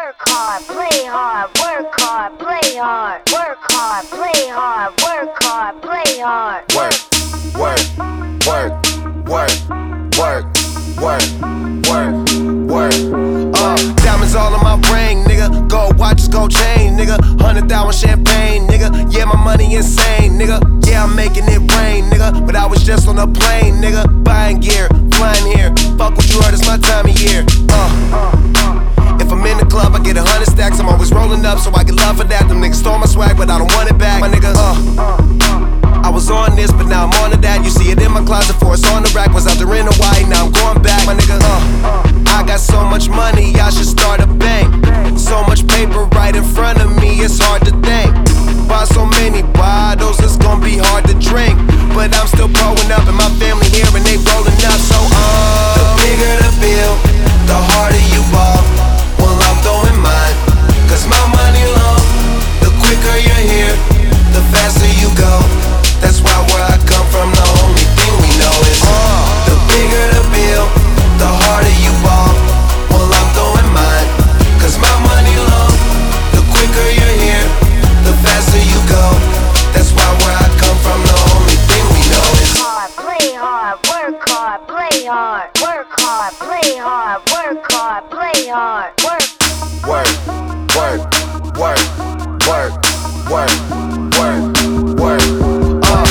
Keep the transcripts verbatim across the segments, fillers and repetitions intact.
work hard, play hard, work hard, play hard, work hard, play hard, work hard, play hard. Work, work, work, work, work, work, work, work. Uh, diamonds all on my ring, nigga. Gold watches, gold chain, nigga. Hundred thousand champagne, nigga. Yeah, my money insane, nigga. Yeah, I'm making it rain, nigga. But I was just on a plane, nigga. Buying gear, flying here. Fuck what you heard, it's my time of year. Uh. If I'm in the club, I get a hundred stacks. I'm always rolling up, so I get love for that. Them niggas stole my swag, but I don't want it back. My nigga, uh, I was on this, but now I'm on to that. You see it in my closet, for it's on the rack. Was out there in Hawaii, now I'm going back. My nigga, uh, I got so much money, I should start a bank. So much paper right in front of me, it's hard to think. Buy so many bottles, it's gonna be hard to drink. But I'm still growing up, and my family here, and they rolling up. So, uh, the bigger the bill, the harder you ball. Well, I'm throwing mine, cause my money long. The quicker you're here, the faster you go. That's why where I come from, the only thing we know is uh, the bigger the bill, the harder you ball. Well, I'm throwing mine, cause my money long. The quicker you're here, the faster you go. That's why where I come from, the only thing we know is hard, play hard, work hard, play hard, work hard, play hard, work hard, play hard, work. Work, work, work, work, work, work, work. Uh,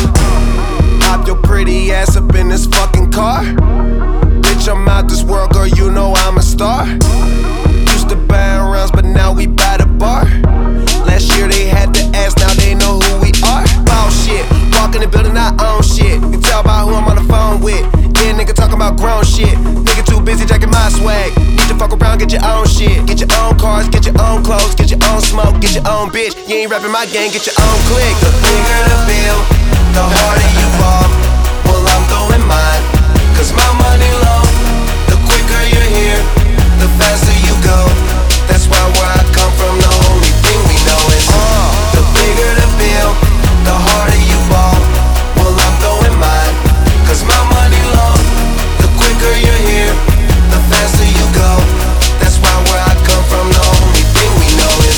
hop your pretty ass up in this fucking car. Bitch, I'm out this world, girl, you know I'm a star. Used to buy rounds, but now we buy the bar. Last year they had to ask, now they know who we are. Ball shit, walk in the building, I own shit. You can tell by who I'm on the phone with. Yeah, nigga talking about grown shit. Nigga too busy jacking my swag. Need to fuck around, get your own shit. Get your own cars, get your own clothes, get your own smoke, get your own bitch. You ain't rapping my gang, get your own clique. The bigger the bill, the harder you ball. Well, I'm throwing mine, cause my money long. The quicker you're here, the faster you go. That's why where I come from, the only thing we know is uh, the bigger the bill, the harder you ball. Well, I'm throwing mine, cause my money long. The quicker you're here, the faster you go. That's why where I come from, the only thing we know is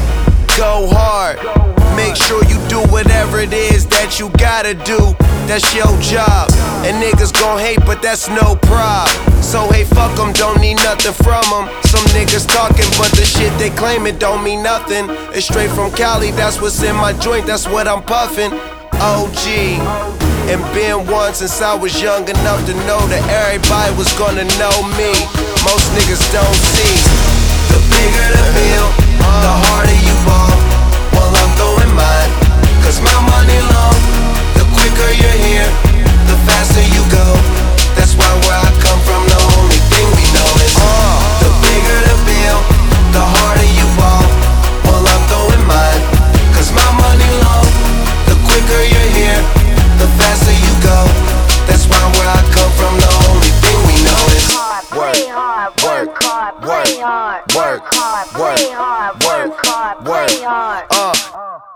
go hard. Make sure you do whatever it is that you gotta do. That's your job. And niggas gon' hate, but that's no prob. So hey, fuck them, don't need nothing from them. Some niggas talking, but the shit they claim it don't mean nothing. It's straight from Cali, that's what's in my joint, that's what I'm puffin'. O G, and been one since I was young enough to know that everybody was gonna know me. Most niggas don't see. The bigger the bill, the harder you ball. Well, I'm throwing mine, cause my money long. The quicker you're here, the faster you go. That's why where I come from, the only thing we know is uh, the bigger the bill, the harder you ball. Well, I'm throwing mine, cause my money long. The quicker you're here, the faster you go. That's why where I come from, the only thing we know is Play hard, work hard, play hard, work, work hard, play hard, work hard, play hard. Uh.